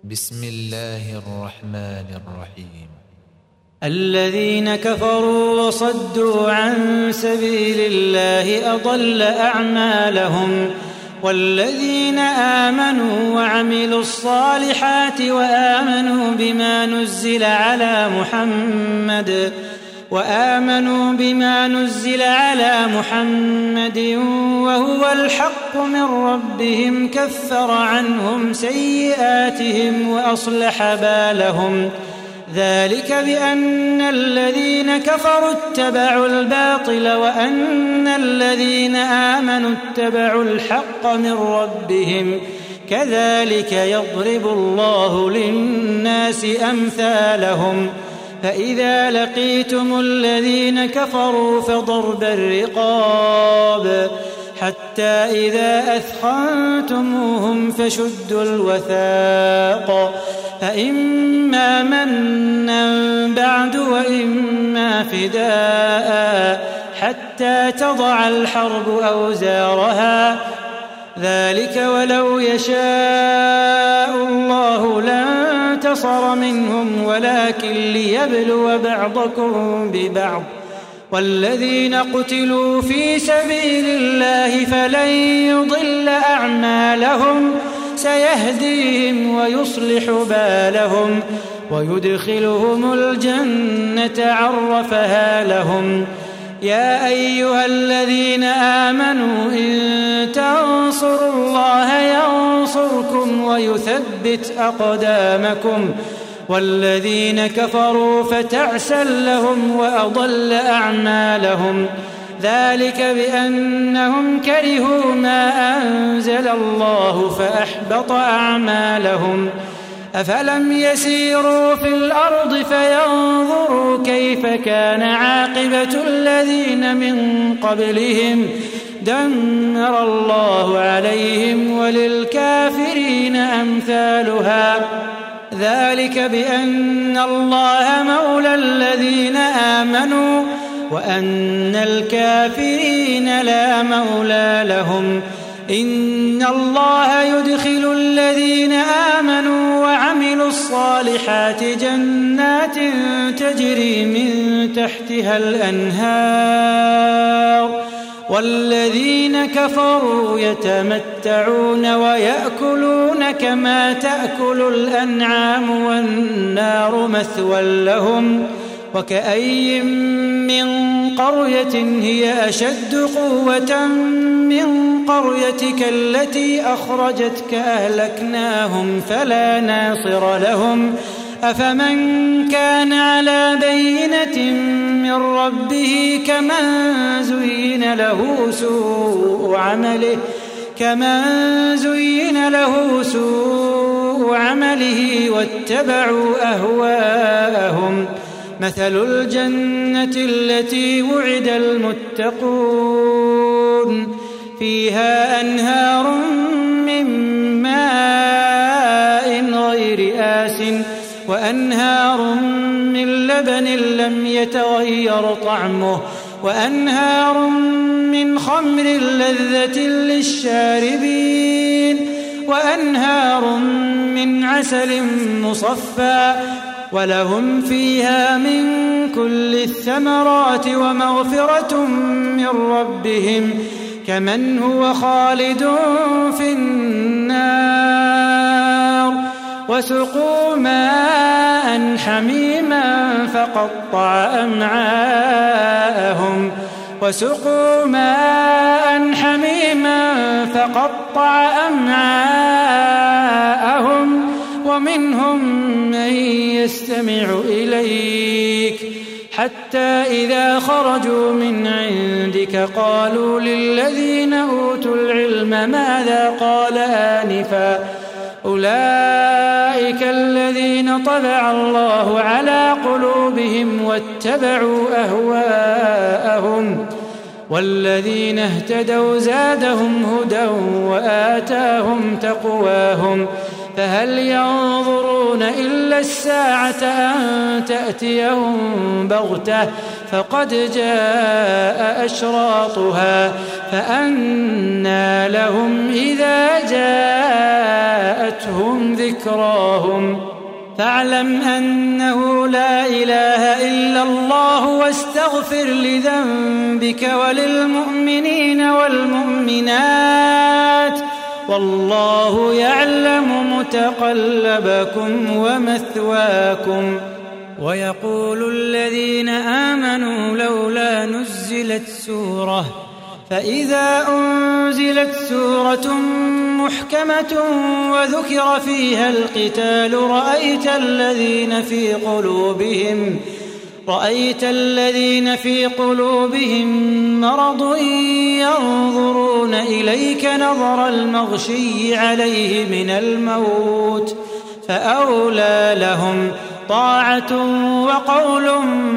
بسم الله الرحمن الرحيم. الذين كفروا وصدوا عن سبيل الله أضل أعمالهم، والذين آمنوا وعملوا الصالحات وآمنوا بما نزل على محمد وهو الحق من ربهم كفر عنهم سيئاتهم وأصلح بالهم. ذلك بأن الذين كفروا اتبعوا الباطل وأن الذين آمنوا اتبعوا الحق من ربهم، كذلك يضرب الله للناس أمثالهم. فإذا لقيتم الذين كفروا فضرب الرقاب حتى إذا أثخنتموهم فشدوا الوثاق، فإما منا بعد وإما فداء حتى تضع الحرب أوزارها. ذلك ولو يشاء الله لانتصر منهم ولكن ليبلو بعضكم ببعض. والذين قتلوا في سبيل الله فلن يضل أعمالهم، سيهديهم ويصلح بالهم ويدخلهم الجنة عرفها لهم. يا أيها الذين آمنوا إن تنصروا الله ينصركم ويثبت أقدامكم، والذين كفروا فتعسا لهم وأضل أعمالهم. ذلك بأنهم كرهوا ما أنزل الله فأحبط أعمالهم. أفلم يسيروا في الأرض فينظروا كيف كان عاقبة الذين من قبلهم، دمر الله عليهم وللكافرين أمثالها. ذلك بأن الله مولى الذين آمنوا وأن الكافرين لا مولى لهم. إن الله يدخل الذين آمنوا وعملوا الصالحات جنات تجري من تحتها الأنهار، والذين كفروا يتمتعون ويأكلون كما تأكل الأنعام والنار مثوى لهم. وكأي من قرية هي أشد قوة من قريتك التي أخرجتك أهلكناهم فلا ناصر لهم. أفمن كان على بينة من ربه كمن زين له سوء عمله واتبعوا أهواءهم. مثل الجنة التي وعد المتقون فيها أنهار من ماء غير آسٍ وأنهار من لبن لم يتغير طعمه وأنهار من خمر لذة للشاربين وأنهار من عسل مصفى ولهم فيها من كل الثمرات ومغفرة من ربهم كمن هو خالد في النار. وسقوا ماء حميما فقطع أمعاءهم ومنهم من يستمع إليك حتى إذا خرجوا من عندك قالوا للذين أوتوا العلم ماذا قال آنفا أولئك الذين طبع الله على قلوبهم واتبعوا أهواءهم. والذين اهتدوا زادهم هدى وآتاهم تقواهم. فهل ينظرون إلا الساعة أن تأتيهم بغتة فقد جاء أشراطها فأنى لهم إذا جاءتهم ذكراهم فاعلم أنه لا إله إلا الله واستغفر لذنبك وللمؤمنين والمؤمنات والله يعلم متقلبكم ومثواكم. ويقول الذين آمنوا لولا نزلت سورة فإذا أنزلت سورة محكمة وذكر فيها القتال رأيت الذين في قلوبهم مرض ينظرون إليك نظر المغشي عليه من الموت فأولى لهم طاعة وقول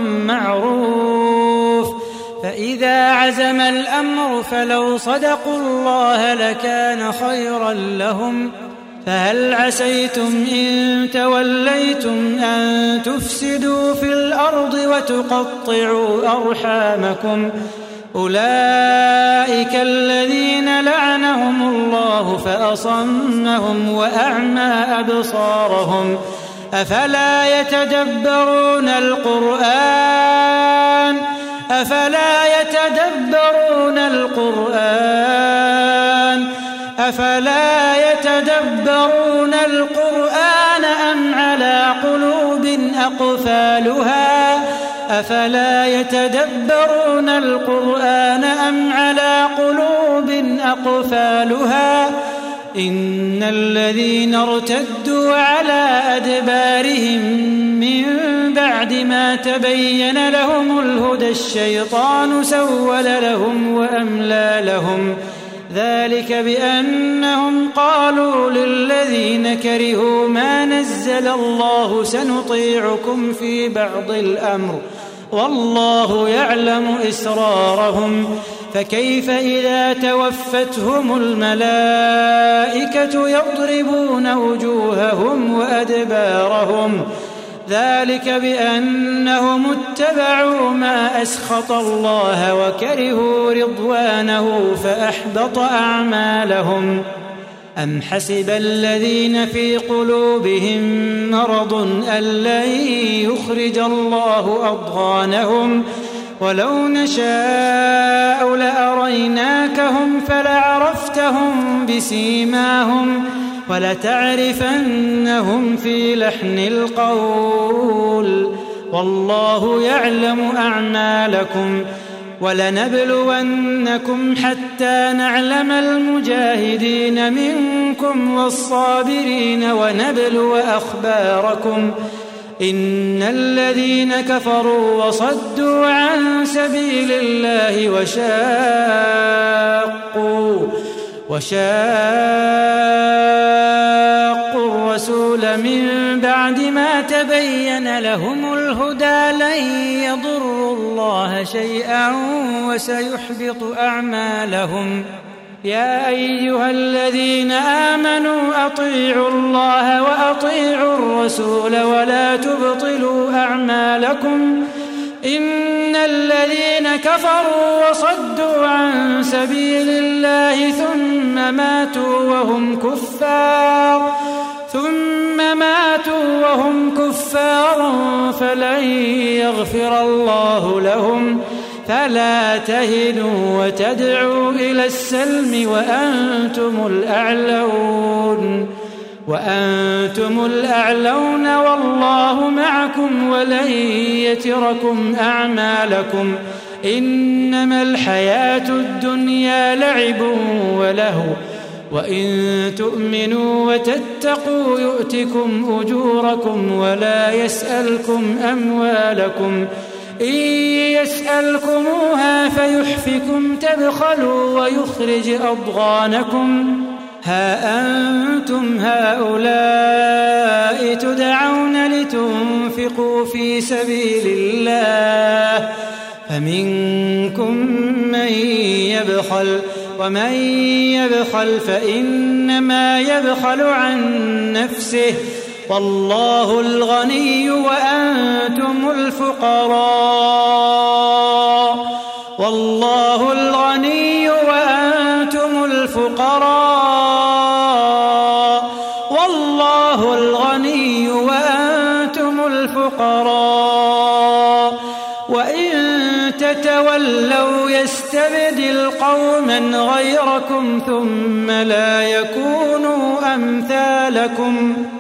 معروف. فإذا عزم الأمر فلو صدقوا الله لكان خيرا لهم. فهل عسيتم إن توليتم أن تفسدوا في الأرض وتقطعوا أرحامكم أولئك الذين لعنهم الله فأصمهم وأعمى أبصارهم أفلا يتدبرون القرآن أم على قلوب أقفالها إن الذين ارتدوا على أدبارهم من بعد ما تبين لهم الهدى الشيطان سول لهم وأملى لهم ذلك بأنهم قالوا للذين كرهوا ما نزل الله سنطيعكم في بعض الأمر والله يعلم إسرارهم فكيف إذا توفتهم الملائكة يضربون وجوههم وأدبارهم ذلك بأنهم اتبعوا ما أسخط الله وكرهوا رضوانه فأحبط أعمالهم. أم حسب الذين في قلوبهم مرض أن لن يخرج الله أضغانهم ولو نشاء لأريناكهم فلعرفتهم بسيماهم ولتعرفنهم في لحن القول والله يعلم أعمالكم. ولنبلونكم حتى نعلم المجاهدين منكم والصابرين ونبلو أخباركم إن الذين كفروا وصدوا عن سبيل الله وشاقوا الرسول من بعد ما تبين لهم الهدى لن يضروا الله شيئا وسيحبط أعمالهم. يا أيها الذين آمنوا أطيعوا الله وأطيعوا الرسول ولا تبطلوا أعمالكم إن الذين كفروا وصدوا عن سبيل الله ثم ماتوا وهم كفار فلن يغفر الله لهم. فلا تهنوا وتدعوا إلى السلم وأنتم الأعلون والله معكم ولن يتركم أعمالكم إنما الحياة الدنيا لعب ولهو وإن تؤمنوا وتتقوا يؤتكم أجوركم ولا يسألكم أموالكم إن يسألكموها فيحفكم تبخلوا ويخرج أضغانكم. ها أنتم هؤلاء تدعون لتنفقوا في سبيل الله فمنكم من يبخل ومن يبخل فإنما يبخل عن نفسه والله الغني وأنتم الفقراء والله الغني وأنتم الفقراء والله الغني وأنتم الفقراء وإن تتولوا يستبدل قوما غيركم ثم لا يكونوا أمثالكم